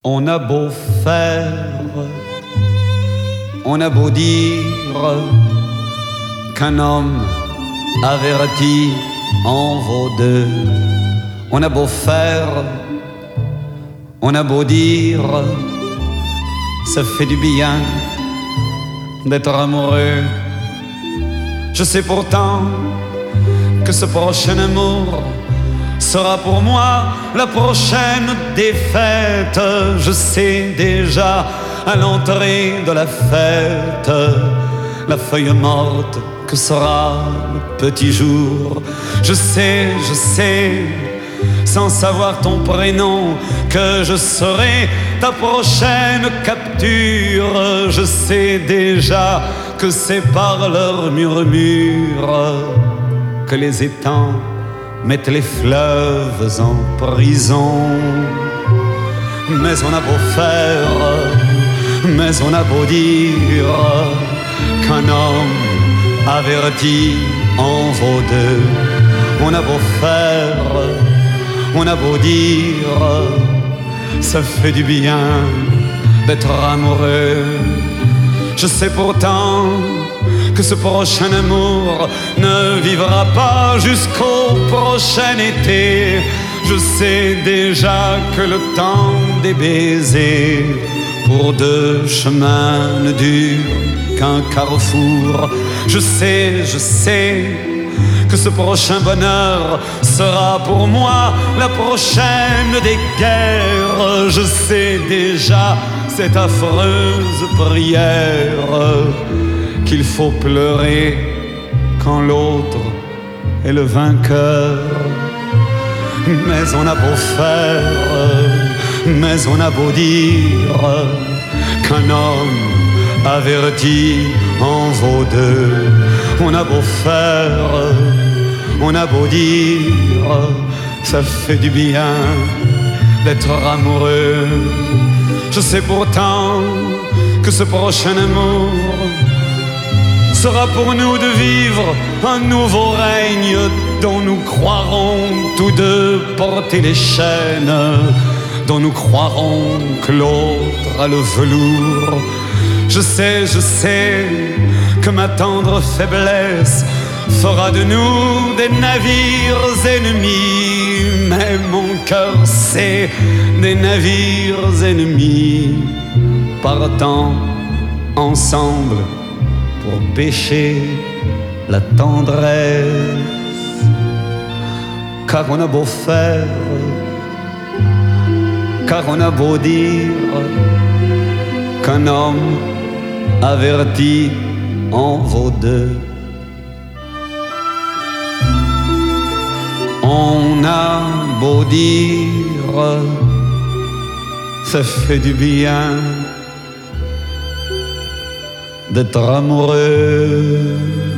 On a beau faire, on a beau dire qu'un homme averti en vaut deux. On a beau faire, on a beau dire, ça fait du bien d'être amoureux. Je sais pourtant que ce prochain amour sera pour moi la prochaine défaite. Je sais déjà à l'entrée de la fête la feuille morte que sera le petit jour. Je sais, sans savoir ton prénom, que je serai ta prochaine capture. Je sais déjà que c'est par leur murmure que les étangs mettent les fleuves en prison. Mais on a beau faire, mais on a beau dire qu'un homme averti en vaut deux. On a beau faire, on a beau dire, ça fait du bien d'être amoureux. Je sais pourtant que ce prochain amour ne vivra pas jusqu'au prochain été. Je sais déjà que le temps des baisers pour deux chemins ne dure qu'un carrefour. Je sais que ce prochain bonheur sera pour moi la prochaine des guerres. Je sais déjà cette affreuse prière qu'il faut pleurer quand l'autre est le vainqueur. Mais on a beau faire, mais on a beau dire qu'un homme averti en vaut deux. On a beau faire, on a beau dire, ça fait du bien d'être amoureux. Je sais pourtant que ce prochain amour sera pour nous de vivre un nouveau règne dont nous croirons tous deux porter les chaînes, dont nous croirons que l'autre a le velours. Je sais que ma tendre faiblesse fera de nous des navires ennemis, mais mon cœur sait des navires ennemis partant ensemble pour pêcher la tendresse. Car on a beau faire, car on a beau dire qu'un homme averti en vaut deux. On a beau dire, ça fait du bien d'être amoureux.